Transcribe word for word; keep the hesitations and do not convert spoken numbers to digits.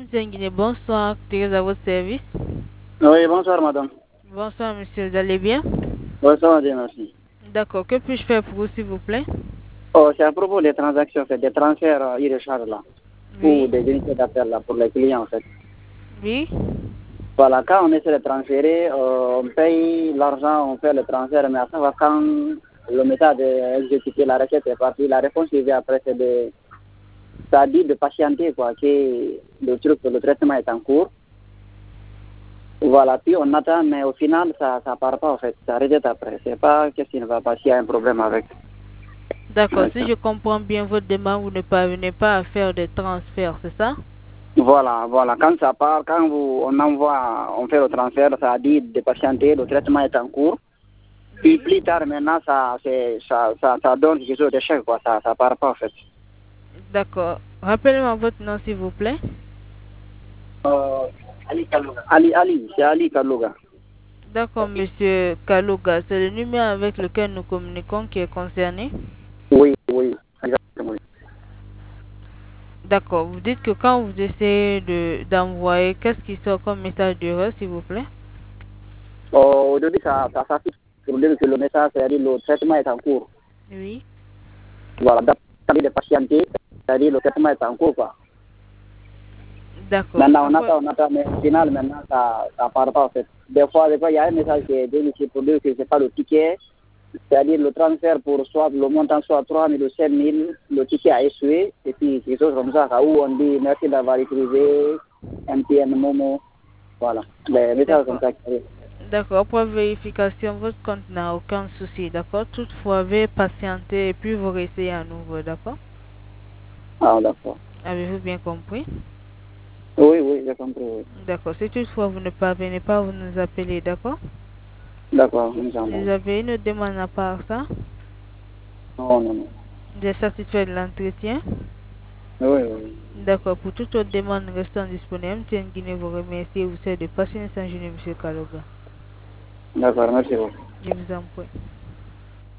Guinée, bonsoir, Thérèse à votre service. Oui, bonsoir madame. Bonsoir monsieur, vous allez bien? Oui, ça va bien, merci. D'accord, que puis-je faire pour vous s'il vous plaît? Oh, c'est à propos des transactions, fait, des transferts euh, irréchargeables là, ou Oui, des unités d'appel là, pour les clients en fait. oui, Voilà, quand on essaie de transférer, euh, on paye l'argent, on fait le transfert, mais à savoir quand le message est exécuté, la requête est partie, la réponse qui vient après, c'est de, ça dit de patienter, quoi, que le truc, le traitement est en cours. Voilà, puis on attend, mais au final, ça ne part pas en fait, ça rejette après. C'est pas qu'est-ce qui ne va pas, s'il y a un problème avec. d'accord, Ouais, si ça. je comprends bien votre demande, vous ne parvenez pas à faire des transferts, c'est ça? Voilà, voilà. Quand ça part, quand vous, on envoie, on fait le transfert, ça dit de patienter, le traitement est en cours. Puis Oui, plus tard, maintenant, ça, c'est, ça, ça, ça donne quelque chose d'échec, quoi. Ça, ça part pas, en fait. d'accord. Rappelez-moi votre nom s'il vous plaît. Euh, Ali Kalouga. Ali, Ali, c'est Ali Kalouga. D'accord, monsieur Kalouga, c'est le numéro avec lequel nous communiquons qui est concerné. Oui, oui, exactement. D'accord, vous dites que quand vous essayez de d'envoyer, qu'est-ce qui sort comme message d'erreur s'il vous plaît? Euh, au début, ça, ça s'affiche pour dire que le message, c'est-à-dire le traitement est en cours. Oui, Voilà, d'attendre de patienter, c'est-à-dire le traitement est en cours, quoi. d'accord. Maintenant, on Après, attend, on attend, mais au final, maintenant, ça ne part pas, en fait. Des fois, des fois, il y a un message qui est donné ici pour dire que ce n'est pas le ticket, c'est-à-dire le transfert pour soit le montant soit trois mille ou cinq mille, le ticket a échoué, et puis quelque chose comme ça, où on dit merci d'avoir utilisé M T N, Momo, voilà. Les messages comme d'accord. ça qui arrivent. D'accord, après vérification, votre compte n'a aucun souci, d'accord? Toutefois, veuillez patienter et puis vous réessayez à nouveau, d'accord? Ah, d'accord. Avez-vous bien compris? Oui, oui, j'ai compris, oui. D'accord, si toutefois vous ne parvenez pas, vous nous appelez, d'accord? D'accord, Inch'Allah. Vous avez une demande à part ça? Non, non, non. Vous êtes satisfait de l'entretien? Oui, oui. D'accord, pour toute autre demande restant disponible, tiens Guinée vous remercie et vous souhaite de passer une sainte journée, monsieur Kaloga. D'accord, merci beaucoup. Je vous en prie.